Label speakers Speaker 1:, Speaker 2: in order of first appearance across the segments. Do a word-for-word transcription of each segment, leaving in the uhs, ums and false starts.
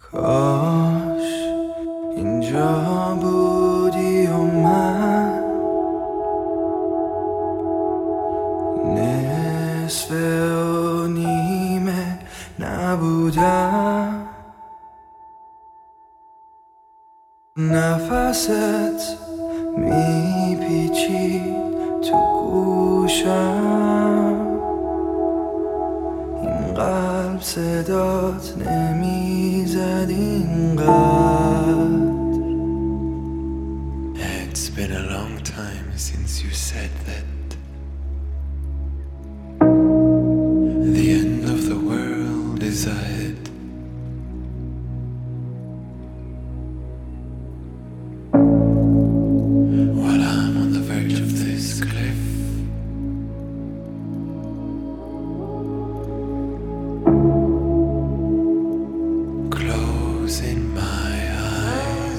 Speaker 1: کاش اینجا بودی و من نصف و نیمه نبودم. نفست میپیچید تو گوشم، این قلب صدات نمیزد اینقدر.
Speaker 2: It's been a long time since you said that the end of the world is ahead. While I'm on the verge of this cliff, closing my eyes.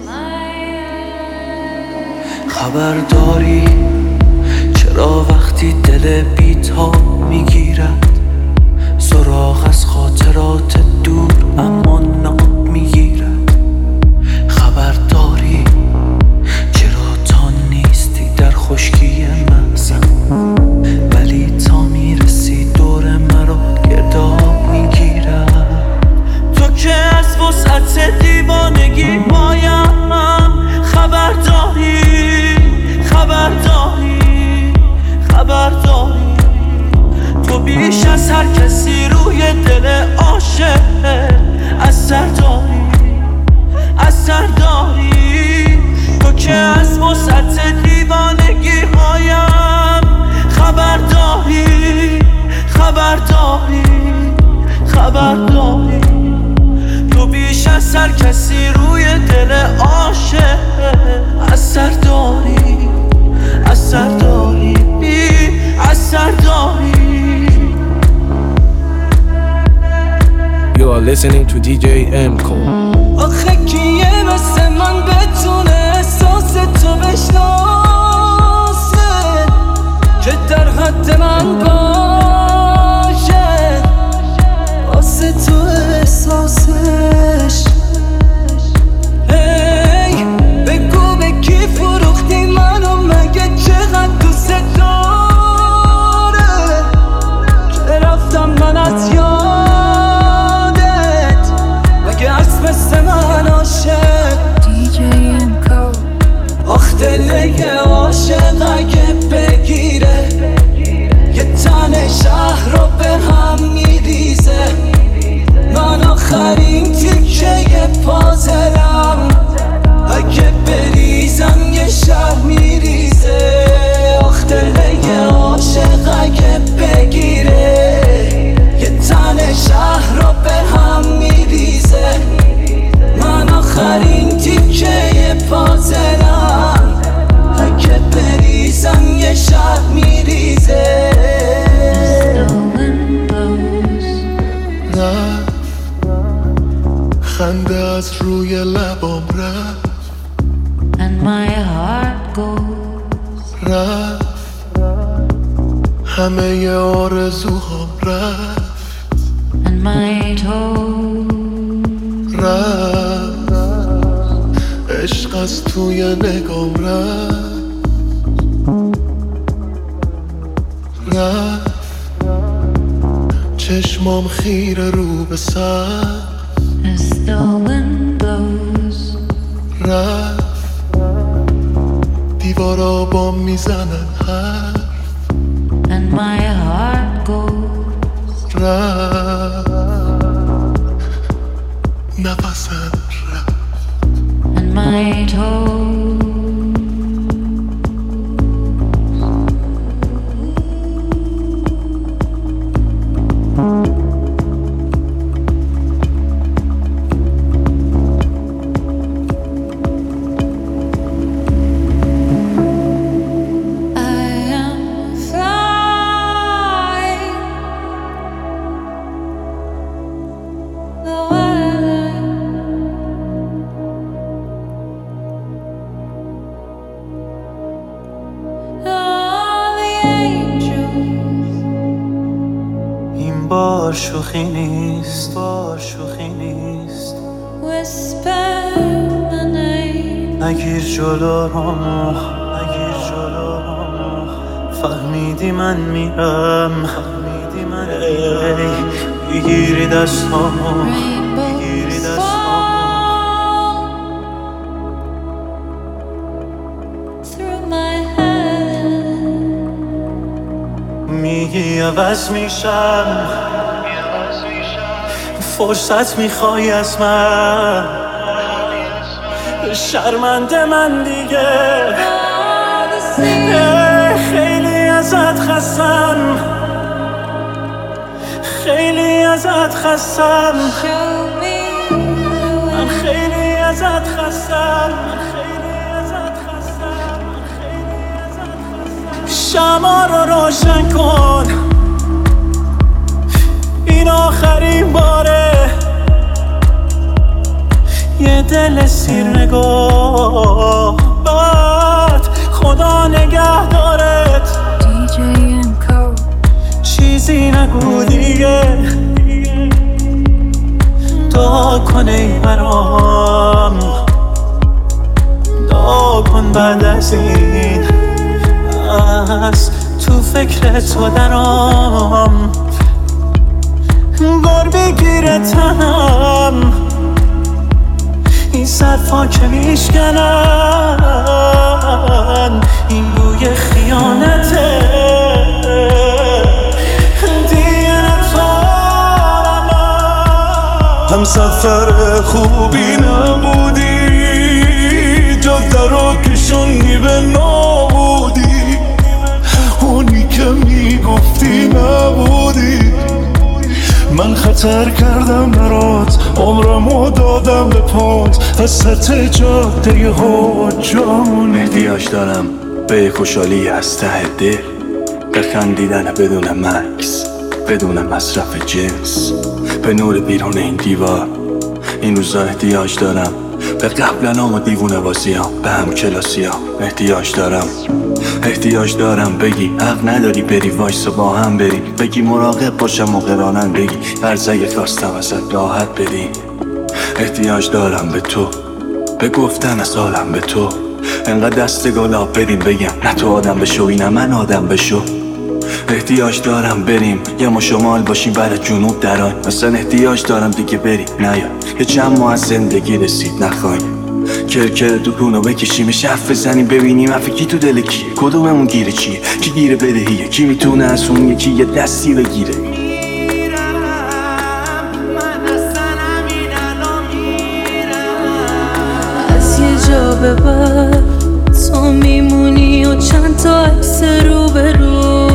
Speaker 1: خبر داری چرا وقتی دل بی‌تاب میگیرد سراغ از خاطرات دور اما ناب میگیرد؟ خبر داری چرا تا نیستی در خشکی مغزم ولی تا میرسی دور مرا گرداب میگیرد؟ تو که از وسعت دیوانگی پایم خبر داری، خبر داری، خبر داری تو بیش از هر کسی روی دل عاشق اثر داری، اثر داری. تو که از وسعت دیوانگی هایم خبر داری، خبر داری، خبر داری تو بیش از هر کسی روی دل عاشق اثر داری، اثر داری، اثر داری.
Speaker 3: You are listening to دی جی M-Cole.
Speaker 1: آخه کیه مثل من بتونه احساس تو بشناسه که در حد من باشه واسه تو احساسش. هی بگو به کی فروختی منو مگه چقدر دوست داره که رفتم من از یادت مگه از مثل من عاشق. دی جی M-Cole. آخ دله عاشق اگه بگیره یه تن شهر رو به هم میریزه. من آخرین تیکه پازلم اگه بریزم یه شهر میریزه. آخ دله عاشق اگه بگیره یه تن شهر رو به هم میریزه. من آخرین تیکه پازلم اگه بریزم یه شهر میریزه.
Speaker 2: خنده از روی لبام رفت
Speaker 4: And my heart goes.
Speaker 2: رفت همه آرزوهام رفت
Speaker 4: And my toes.
Speaker 2: رفت عشق از توی نگام رفت رفت چشمام خیره رو به سر
Speaker 4: As the wind blows.
Speaker 2: رفت دیوارا با میزنن حرف
Speaker 4: And my heart goes.
Speaker 2: رفت نفسم رفت
Speaker 4: And my toes.
Speaker 1: بار شوخی نیست، بار شوخی نیست.
Speaker 5: نگیر جلومو، نگیر جلومو، فهمیدی من میرم، فهمیدی من میرم، بگیری دستامو، بگیری دستامو. میگی عوض میشم، فرصت میخوای از من، شرمنده من دیگه، خیلی ازت خستم، خیلی ازت خستم، من خیلی ازت خستم، شمع رو روشن کن، این آخرین باره، یه دل سیر نگاه باد، خدا نگه دارت. دی جی ام کو چیزی نگو دیگه، دعا کن ای برام، دعا کن بعد از این از تو فکر تو درام، بار بگیره تنم، این صرفا که میشکنن، این بوی خیانته، دیگه نتوانم. هم سفر خوبی نبودی، جاده رو کشوندی به نابودی، اونی که میگفتی نبودی. من خطر کردم برات، عمرمو دادم به پات، وسط جاده ها جان.
Speaker 6: احتیاج دارم به خوشحالی از ته دل، به خندیدن بدون مکس، بدون مصرف جنس، به نور بیرون این دیوار. این روزا احتیاج دارم به قبلنام و دیوونه بازیام، به هم کلاسیام. احتیاج دارم احتیاج دارم بگی حق نداری بری، وایسا با هم بریم، بگی مراقب باشم و قرانن بگی هرزه خواستم ازت راحت بدی. احتیاج دارم به تو، به گفتن از حالم به تو، انقدر دست گلاب بریم بگم نه تو آدم بشو اینم من آدم بشو. احتیاج دارم بریم یه ما شمال باشیم برای جنوب دران، مثلا احتیاج دارم دیگه بری نیا، یه چند ماه از زندگی رسید نخواهیم کرکر تو کونو بکشیمش، حرف بزنیم ببینیم حرف کی تو دل کیه، کدوممون گیره چیه، کی گیره بدهیه، کی میتونه از اون یکی یه دستی بگیره.
Speaker 7: از یه جا به بعد تو میمونی و چند تا عکس رو به رو،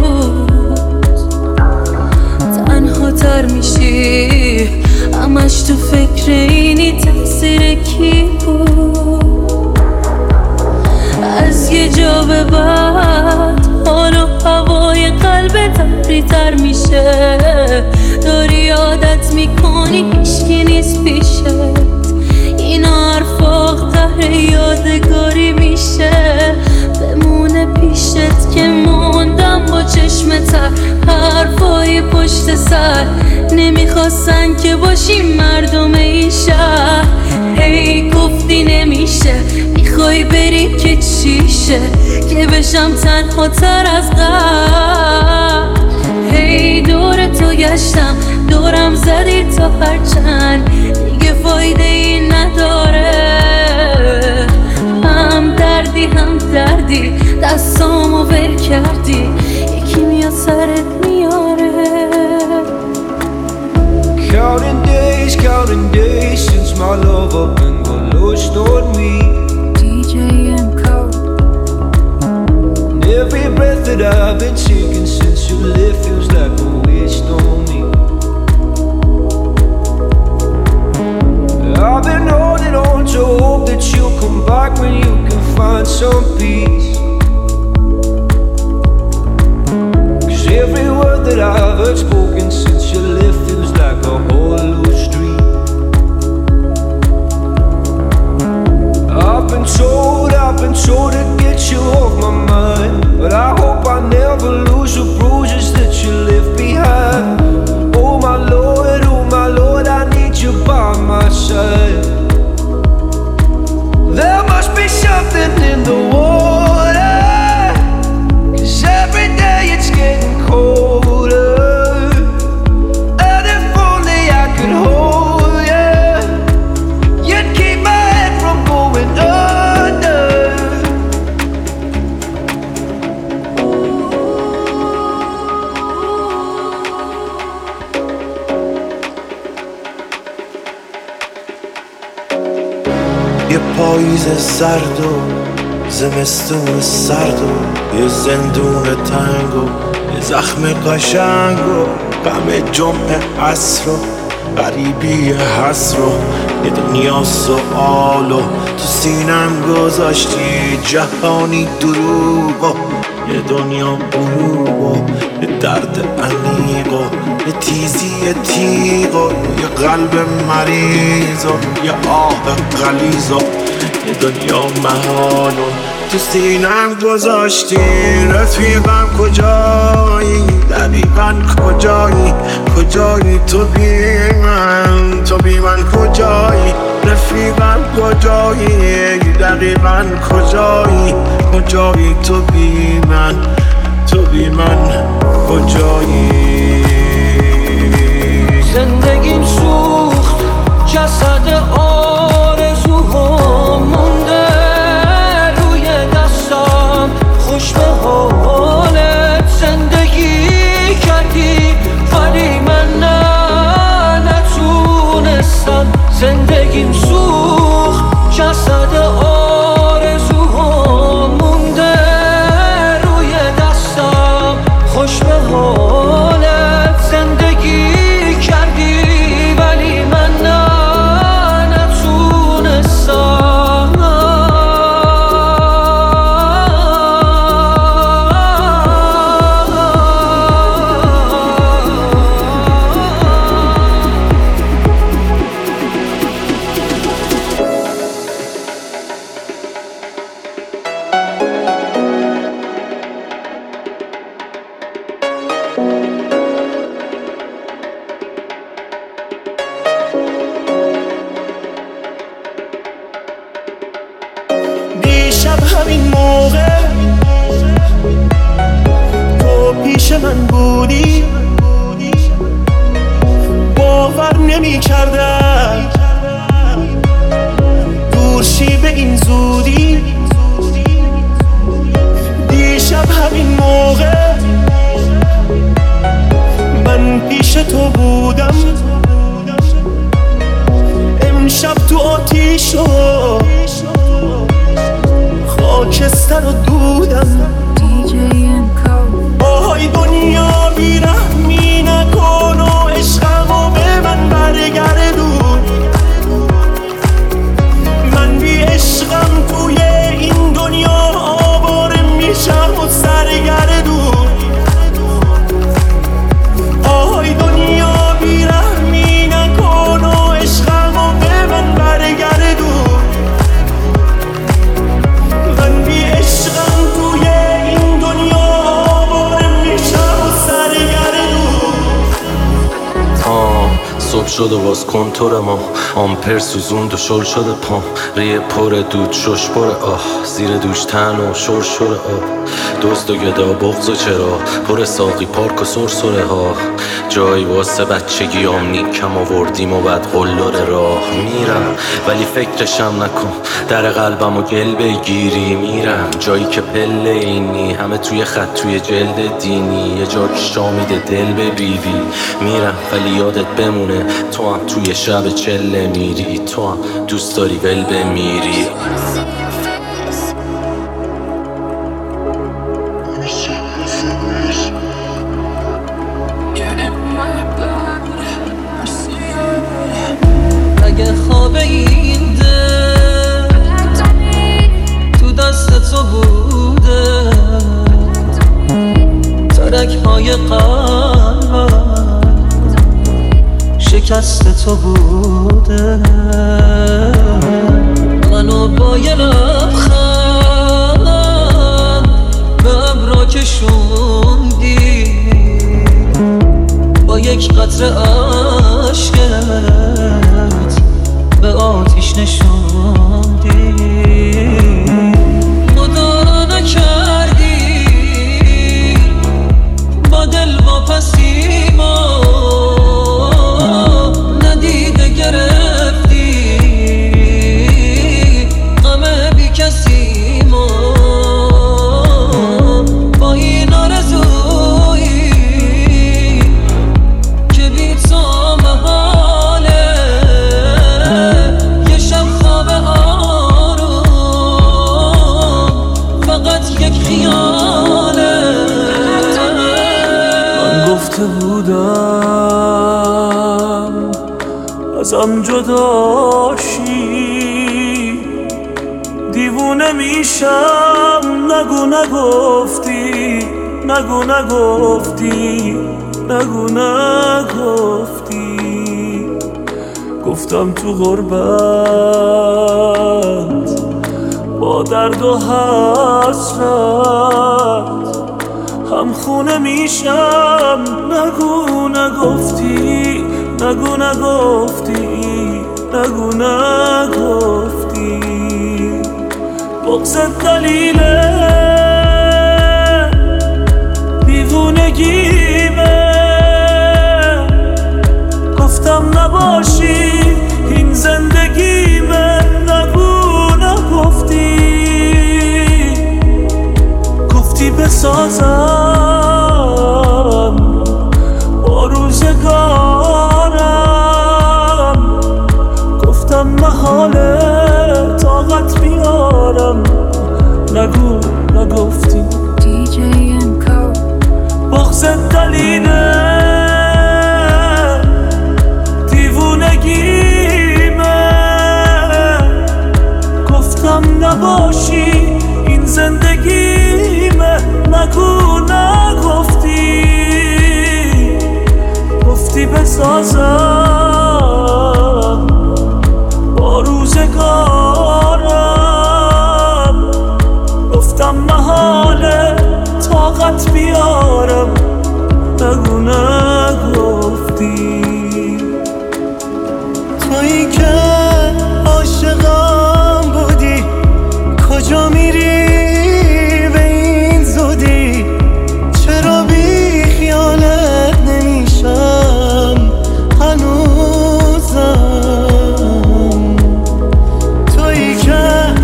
Speaker 7: تنها تر میشی همش تو فکر اینی تقصیر کی بود. از یه جا به بعد حال و هوای قلبت تری تر میشه، داری عادت میکنی هیچکی نیست پیشت، این حرفا قهر یادگاری میشه، بمونه پیشت که موندم با چشم تر، حرفای پشت سر نمیخواستن که باشیم مردم این شهر. هی گفتی نمیشه، میخوای بری که چیشه، که بشم تنها تر از قبل. هی دور تو گشتم دورم زدی تا هرچند دیگه فایده ای نداره، هم دردی هم دردی دستامو ول کردی، یکی میاد سرت میاره.
Speaker 1: Counting days, counting days since my love up and got lost on me.
Speaker 7: دی جی ام کو
Speaker 1: And every breath that I've been taking since you left feels like a waste on me. I've been holding on to hope that you'll come back when you can find some peace. Cause every word that I've heard spoken since you left feels like a hollow street. I've been told, I've been told to get you off my mind, but I hope I never lose the bruises that you left behind. Oh my Lord, oh my Lord, I need you by my side. There must be
Speaker 8: یه پاییز سرد و زمستون سرد و یه زندون تنگ و یه زخم قشنگ و غم جمعه عصر و غریبی حسر و یه دنیا سؤال و تو سینم گذاشتی جهانی دروغ و یه دنیا بروغ و یه درد عمیق و یه تیزی تیغ و یه قلب مریض و یه آه غلیظ و یه دنیا محال و تو سینم گذاشتی. رفیقم کجایی؟ دقیقاً کجایی؟ کجایی تو بی من؟ تو بی من کجایی؟ رفیقم کجایی؟ دقیقاً کجایی؟ کجایی تو بی من؟ تو بی من کجایی؟
Speaker 1: زندگیم سوخت جسد آرزوها مونده روی دستم خوش به حالت زندگی کردی ولی من نه نتونستم. زندگیم سوخت جسد آرزوها مونده روی دستم خوش به حالت زندگی کردی ولی من نه
Speaker 5: همین موقع تو پیش من بودی باور نمی کردم دورشی به این زودی. دیشب همین موقع من پیش تو بودم امشب تو آتیش و خاکستر و دودم. آهای دنیا بیرحمی نکن و عشقمو به من برگردون. من بی عشقم توی این دنیا آواره میشم و سرگردون. آهای دنیا بیرحمی نکن و عشقمو به من برگردون.
Speaker 6: صبح شد و باز کنتور ما آمپر سوزوند و شل شده پام ریه پر دود شش پر آه زیر دوش تن و شور شور آب دوست و گدا بغض و چرا پر ساقی پارک و سرسره ها جایی واسه بچگی آمنی کم آوردیم و بعد قلدر راه میرم ولی فکرشم نکن در قلبم و گل بگیری. میرم جایی که پله اینی همه توی خط توی جلد دینی یه جا شا میده دل ببیبی. میرم ولی یادت بمونه تو هم توی شب چله میری تو هم دوست داری ول بمیری.
Speaker 9: اگه خواب این دل تو دست تو بوده ترک های قلبم شکست تو بوده منو با یه لبخند به ابرا کشوندی با یک قطره عشقت به آتیش نشوندی. مدارا نکردی با دل واپسیما ندیده گرفتی غم بی کسی ما با این آرزویی که بی تو محاله
Speaker 5: بازم جداشی دیوونه میشم نگو نگفتی نگو نگفتی نگو نگفتی گفتم تو غربت با درد و حسرت هم خونه میشم نگو نگفتی نگو نگفتی نگو نگفتی بغضت دلیله دیوونگیمه گفتم نباشی این زندگیمه نگو نگفتی گفتی بسازم با روزگارم گفتم محاله طاقت بیارم نگو نگفتی دی جی امکو بغضت دلیله دیوونگیمه گفتم نباشی این زندگیمه نگو نگفتی گفتی بسازم با روزگارم گفتم محاله طاقت بیارم نگو نگفتی
Speaker 10: تویی که عاشقم بودی کجا میری به این زودی چرا بی خیالت نمیشم هنوزم تویی که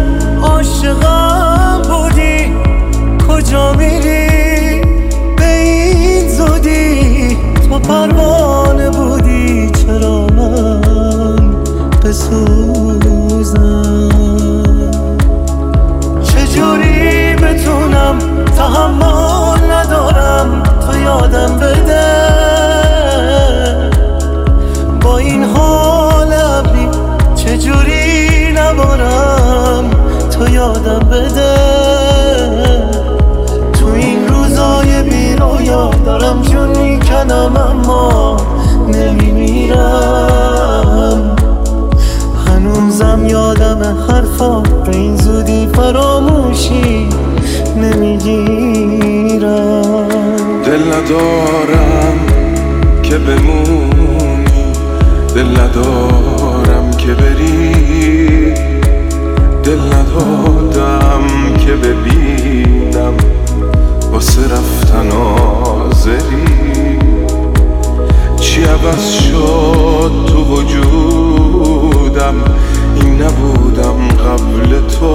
Speaker 10: عاشقم بودی کجا میری به این زودی تو پروانه بودی چرا من بسوزم چجوری بتونم تحمل ندارم تو یادم بده با این حال ابری چجوری نبارم تو یادم بده تو این روزای بی رویا دارم جون میکنم اما نمیمیرم هنوزم یادم حرفا به این زودی فراموشی نمیگیرم
Speaker 2: دل ندارم که بمونی دل ندارم که بری دل ندادم که ببینم واسه رفتن آزری چی عوض شد تو وجودم این نبودم قبل تو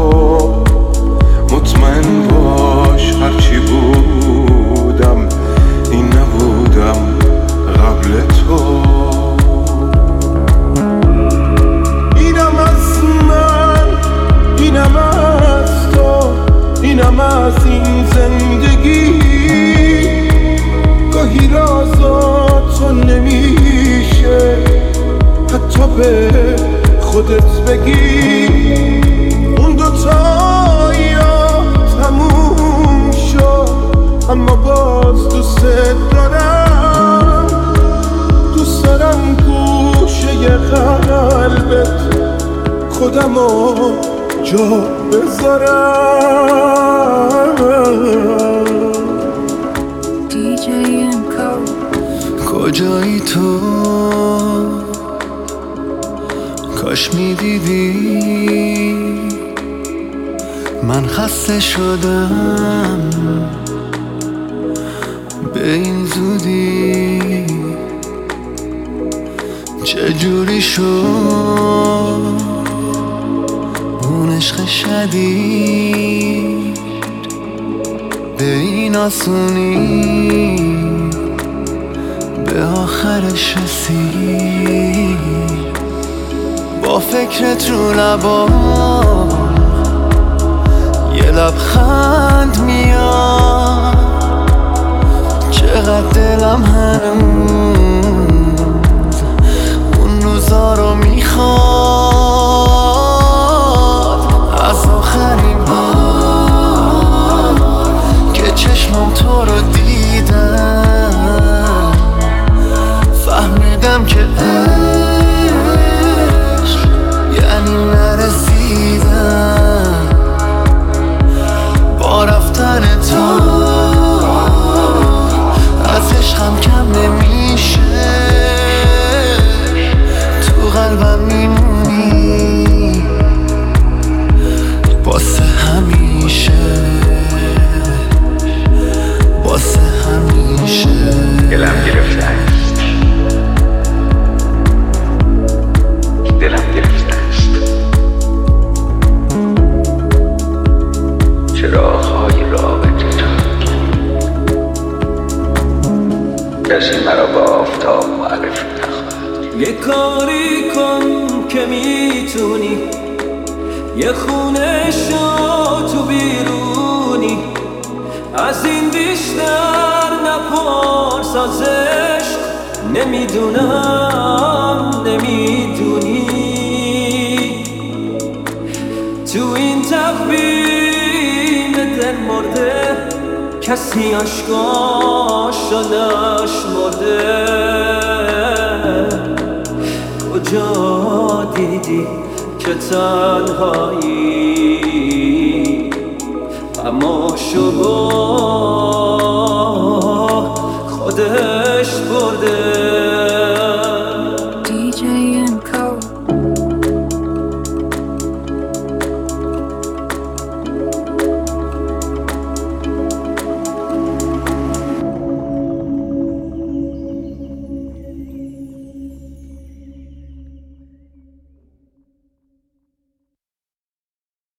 Speaker 2: مطمئن باش هرچی بودم این نبودم قبل تو اینم از من اینم از تو اینم از این زندگی گاهی رازا تو نمیشه حتی به خودت بگی اون دوتا یا تموم شد اما باز دوست دارم دوست دارم گوشه قلبت خودمو جا بذارم
Speaker 7: دی جی امکو
Speaker 10: کجایی تو کاش میدیدی من خسته شدم به این زودی چجوری شد اون عشق شدید به این آسونی به آخرش رسید با فکرت رو لبام یه لبخند میاد چقدر دلم هنوز اون روزا
Speaker 9: که میتونی یه خونه شو تو بیرونی، از این بیشتر نپرس از عشق، نمیدونم نمیدونی. تو این تقویم دل مرده کسی عشقاشو نشمرده. کجا دیدی که تنهایی اما شو